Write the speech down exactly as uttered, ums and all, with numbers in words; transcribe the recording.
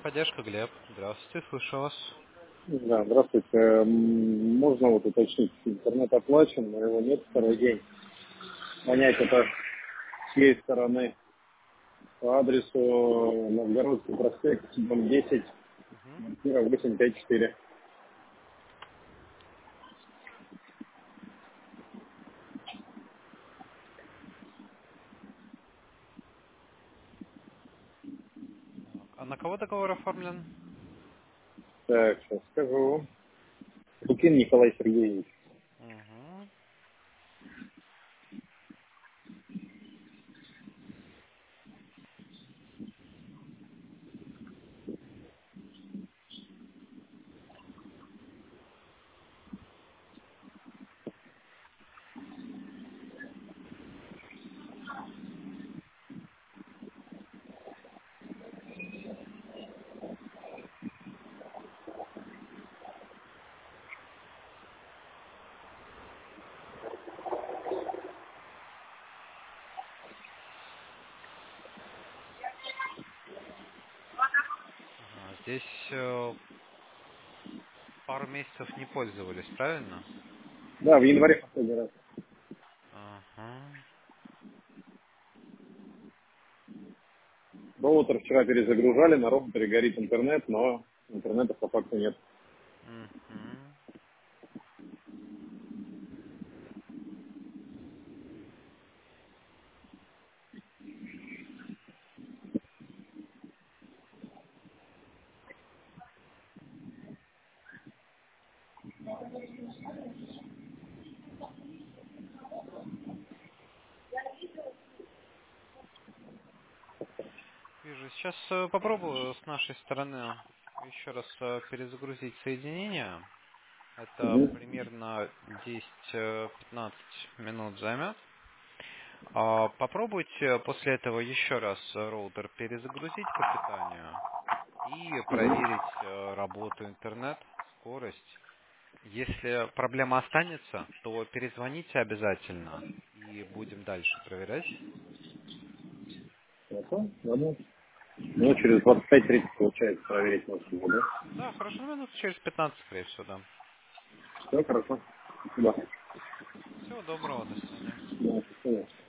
Техподдержка, Глеб. Здравствуйте, слышу вас. Да, здравствуйте. М, Можно вот уточнить, интернет оплачен, но его нет второй день. Понять это с чьей стороны. По адресу Новгородский проспект, дом десять, Мгм. квартира восемь пять четыре. Так, а на кого договор оформлен? Так, сейчас скажу. Лукин Николай Сергеевич. Угу. Ага, здесь э, пару месяцев не пользовались, правильно? Да, в январе последний раз. Ага. Роутер вчера перезагружали, на роутере горит интернет, но интернета по факту нет. Угу. Вижу. Сейчас э, попробую с нашей стороны еще раз э, перезагрузить соединение. Это Мгм. примерно десять-пятнадцать минут займет. А, Попробуйте после этого еще раз э, роутер перезагрузить по питанию и проверить э, работу интернет, скорость. Если проблема останется, то перезвоните обязательно и будем дальше проверять. Хорошо, ладно. Ну, через двадцать пять тридцать получается проверить можно, да? Да, хорошо, ну, минут через пятнадцать, скорее всего, да. Все, хорошо. Спасибо. Всего доброго, до свидания. Да, спасибо.